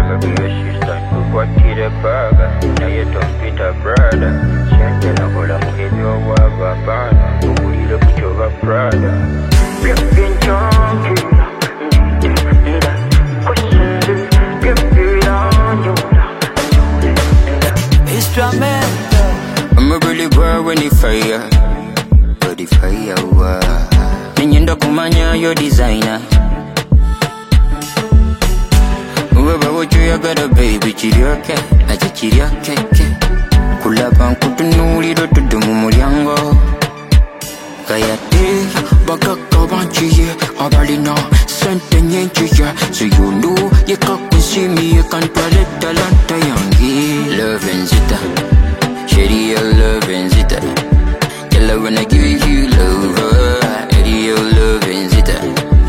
me be your sister, to what kid a burger. Now you don't fit a brother. Sente na kola muhezi wa wababana. Mugulile kuchova Prada. Bien chunky. I'm a really boy when the fire. But the fire, Ninyenda kumanya your designer. Whoever would you got a baby, chirioke, aja chirioke. Kula banku tunuli do to the mumuriango. Kayate, baka kabanchi, abalina, sentenye chiya. So you know you can't see me, you can't toilet talanta yangi. Love and zita, shady your love and zita. Tell her when I give you love, Eddie your love and zita.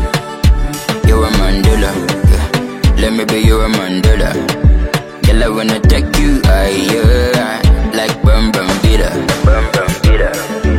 You're a Mandela, let me be your Mandela. Tell her when I take you higher, like bum bum bitter, bum bum bitter.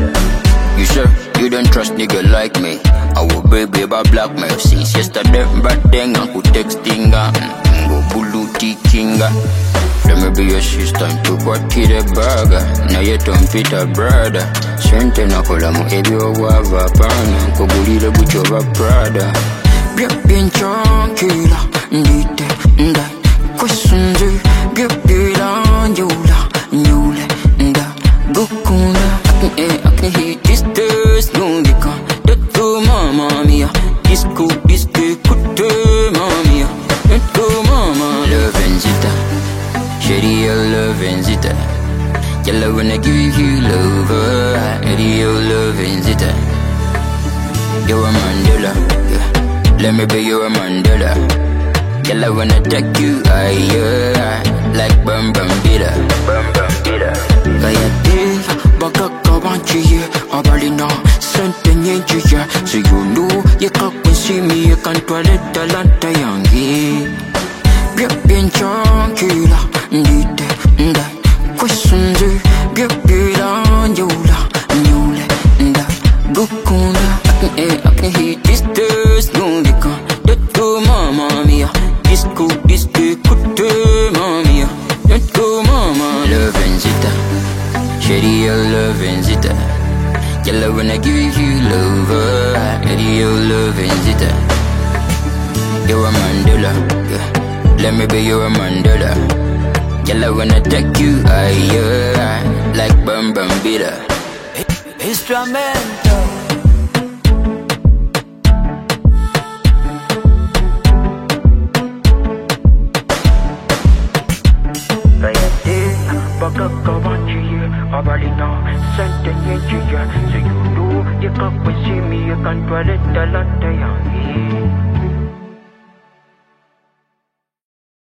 You sure you don't trust nigga like me? I will baby about blackmail. Since yesterday, but then I could texting go buluti kinga. Let me be your sister, to what kid a burger. Now you don't fit a brother. Sente na kola mu ebi o wava pana. Kogulile buchova Prada. Bien chankila, ndite, ndai. Kusunzi, bila njula, njule, nda. Gukuna, I can hit this thirst, no they can't. That go mama mia, disco, kutte mama. That go mama, love and zita. Shady your love and zita. Yellow when I give you love, Eddie your love and zita. You're a Mandela, yeah. Let me be your Mandela. Yellow when I take you higher, like bum bum bitter, bum bum bitter. Kayate, baka kabanchi, abalina, sentenye chiya. So you know you can't see me, you can't toilet talanta yangi. Bien chankila, ndite, ndai. Kusunzi, bila njula, njule, nda. Gukuna, I can hit this thirst, no they can't. That go mama mia, disco, kutte mama. That go mama, love and zita. Shady your love and zita. Yellow when I give you love, Eddie your love and zita. You're a Mandela, yeah. Let me be your Mandela. Yellow when I take you higher, like bum bum bitter. Instrumento. Baka kabanchi, abalina, sentenye chiya. So you know you can't see me, you can't toilet talanta yangi.